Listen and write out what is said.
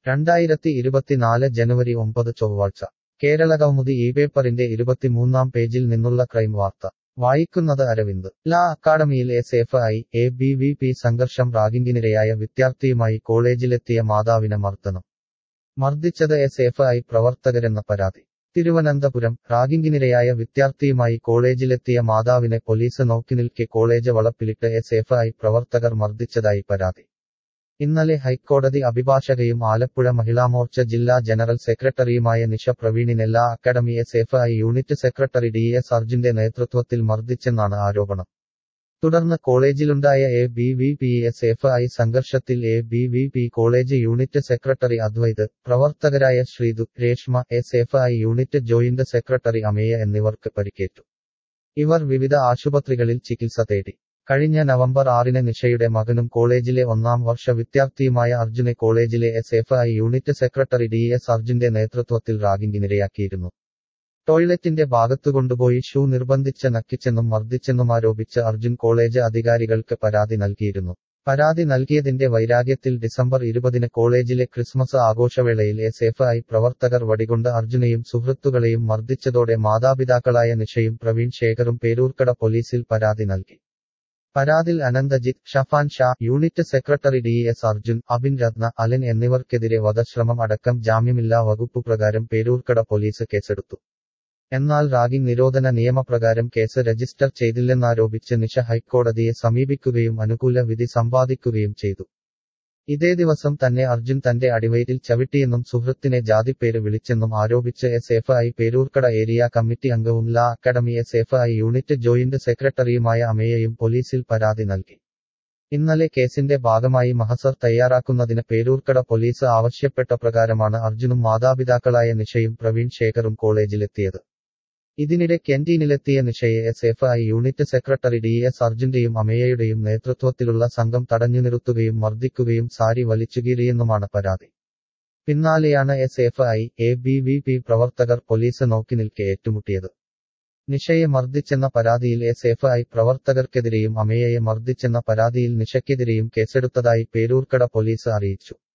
2024 ജനുവരി 9 ചൊവ്വാഴ്ച കേരളകൗമുദി ഈ പേപ്പറിന്റെ 23-ാം പേജിൽ നിന്നുള്ള ക്രൈം വാർത്ത വായിക്കുന്നത് അരവിന്ദ്. ലാ അക്കാഡമിയിൽ എസ്.എഫ്.ഐ. എ.ബി.വി.പി. സംഘർഷം. റാഗിങ്ങിനിരയായ വിദ്യാർത്ഥിയുമായി കോളേജിലെത്തിയ മാതാവിനെ മർദ്ദിച്ചത് എസ്.എഫ്.ഐ. പ്രവർത്തകരെന്ന പരാതി. തിരുവനന്തപുരം. റാഗിങ്ങിനിരയായ വിദ്യാർത്ഥിയുമായി കോളേജിലെത്തിയ മാതാവിനെ പോലീസ് നോക്കിനിൽക്കെ കോളേജ് വളപ്പിലിട്ട് എസ്.എഫ്.ഐ. പ്രവർത്തകർ മർദ്ദിച്ചതായി പരാതി. ഇന്നലെ ഹൈക്കോടതി അഭിഭാഷകയും ആലപ്പുഴ മഹിളാമോർച്ച ജില്ലാ ജനറൽ സെക്രട്ടറിയുമായ നിഷ പ്രവീണിനെ law academy SFI. Unit secretary DS. അർജുന്റെ നേതൃത്വത്തിൽ മർദ്ദിച്ചെന്നാണ് ആരോപണം. തുടർന്ന് കോളേജിലുണ്ടായ എ.ബി.വി.പി. എസ്.എഫ്.ഐ. സംഘർഷത്തിൽ ABVP. College unit secretary Advaith, പ്രവർത്തകരായ Sreethu, Reshma, SFI. Unit joint secretary Ameya എന്നിവർക്ക് പരിക്കേറ്റു. ഇവർ വിവിധ ആശുപത്രികളിൽ ചികിത്സ തേടി. കഴിഞ്ഞ നവംബർ 6-ന് നിഷയുടെ മകനും കോളേജിലെ 1-ാം വർഷ വിദ്യാർത്ഥിയുമായ അർജുനെ കോളേജിലെ എസ്.എഫ്.ഐ. Unit secretary DS. അർജുന്റെ നേതൃത്വത്തിൽ റാഗിങ്ങിനിരയാക്കിയിരുന്നു. ടോയ്ലറ്റിന്റെ ഭാഗത്തുകൊണ്ടുപോയി ഷൂ നിർബന്ധിച്ച് നക്കിച്ചെന്നും മർദ്ദിച്ചെന്നുമാരോപിച്ച് അർജുൻ കോളേജ് അധികാരികൾക്ക് പരാതി നൽകിയിരുന്നു. പരാതി നൽകിയതിന്റെ വൈരാഗ്യത്തിൽ ഡിസംബർ 20-ന് കോളേജിലെ ക്രിസ്മസ് ആഘോഷവേളയിൽ എസ്.എഫ്.ഐ. പ്രവർത്തകർ വടികൊണ്ട് അർജുനെയും സുഹൃത്തുക്കളെയും മർദ്ദിച്ചതോടെ മാതാപിതാക്കളായ നിഷയും പ്രവീൺ ശേഖറും പേരൂർക്കട പോലീസിൽ പരാതി നൽകി. പരാതിൽ Ananthajith, Shafan Shah, unit secretary DS. Arjun, Abin Ratna, Alan എന്നിവർക്കെതിരെ വധശ്രമം അടക്കം ജാമ്യമില്ലാ വകുപ്പുപ്രകാരം പേരൂർക്കട പോലീസ് കേസെടുത്തു. എന്നാൽ റാഗിംഗ് നിരോധന നിയമപ്രകാരം കേസ് രജിസ്റ്റർ ചെയ്തില്ലെന്നാരോപിച്ച് നിഷ ഹൈക്കോടതിയെ സമീപിക്കുകയും അനുകൂല വിധി സമ്പാദിക്കുകയും ചെയ്തു. ഇതേ ദിവസം തന്നെ അർജുൻ തന്റെ അടിവയറ്റിൽ ചവിട്ടിയെന്നും സുഹൃത്തിനെ ജാതിപ്പേര് വിളിച്ചെന്നും ആരോപിച്ച് എസ്.എഫ്.ഐ. പേരൂർക്കട ഏരിയ കമ്മിറ്റി അംഗവും ലാ അക്കാഡമി എസ്.എഫ്.ഐ. യൂണിറ്റ് ജോയിന്റ് സെക്രട്ടറിയുമായ അമേയയും പോലീസിൽ പരാതി നൽകി. ഇന്നലെ കേസിന്റെ ഭാഗമായി മഹസർ തയ്യാറാക്കുന്നതിന് പേരൂർക്കട പോലീസ് ആവശ്യപ്പെട്ട പ്രകാരമാണ് അർജുനും മാതാപിതാക്കളായ നിഷയും പ്രവീൺ ശേഖറും കോളേജിലെത്തിയത്. ഇതിനിടെ ക്യാന്റീനിലെത്തിയ നിഷയെ എസ്.എഫ്.ഐ. Unit secretary DS. അർജുന്റെയും അമേയയുടെയും നേതൃത്വത്തിലുള്ള സംഘം തടഞ്ഞുനിർത്തുകയും മർദ്ദിക്കുകയും സാരി വലിച്ചുകീറിയെന്നുമാണ് പരാതി. പിന്നാലെയാണ് എസ്.എഫ്.ഐ. എ.ബി.വി.പി. പ്രവർത്തകർ പോലീസ് നോക്കിനിൽക്കെ ഏറ്റുമുട്ടിയത്. നിഷയെ മർദ്ദിച്ചെന്ന പരാതിയിൽ എസ്.എഫ്.ഐ. പ്രവർത്തകർക്കെതിരെയും അമേയയെ മർദ്ദിച്ചെന്ന പരാതിയിൽ നിഷയ്ക്കെതിരെയും കേസെടുത്തതായി പേരൂർക്കട പോലീസ് അറിയിച്ചു.